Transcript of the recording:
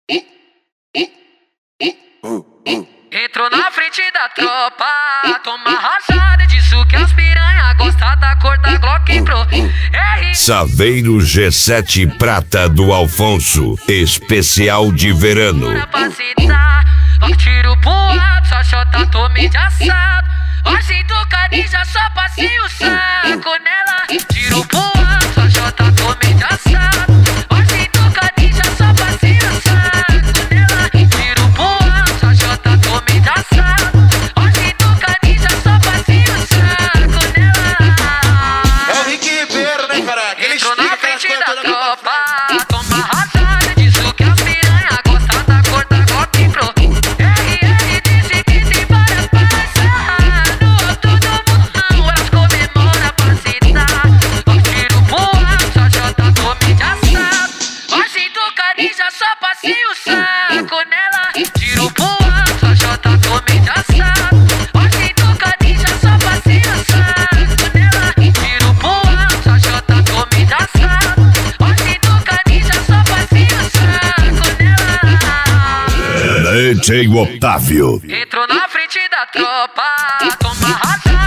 Entrou na frente da tropa, toma rajada disso que as piranha gosta da cor da Glock Pro. Saveiro G7 Prata do Alfonso, especial de verano. Tiro pro alto, só chota, tome de assado. Hoje do canija, só passei o saco nela. Tiro pro alto, só chota, tome de assado. Hoje do canija, só passei o saco nela. Tiro pro alto, só chota, tome de assado. Hoje do canija, só passei o saco nela. É o Rick Ribeiro, né, cara? Ele entrou na frente da tropa, toma rajada disso que as piranha gosta da cor da Glock Pro. RR disse que tem várias parças no alto do morrão, elas comemoram pra citar. Tiro pro alto, só chota, tome de assado. Hoje do canija, só passei o saco nela. Tiro pro alto, só chota, tome de assado. Hoje do canija, só passei o saco nela. Tiro pro alto, só chota, tome de assado. Hoje do canija, só passei o saco nela. DJ Otávio. Entrou na frente da tropa, toma rajada.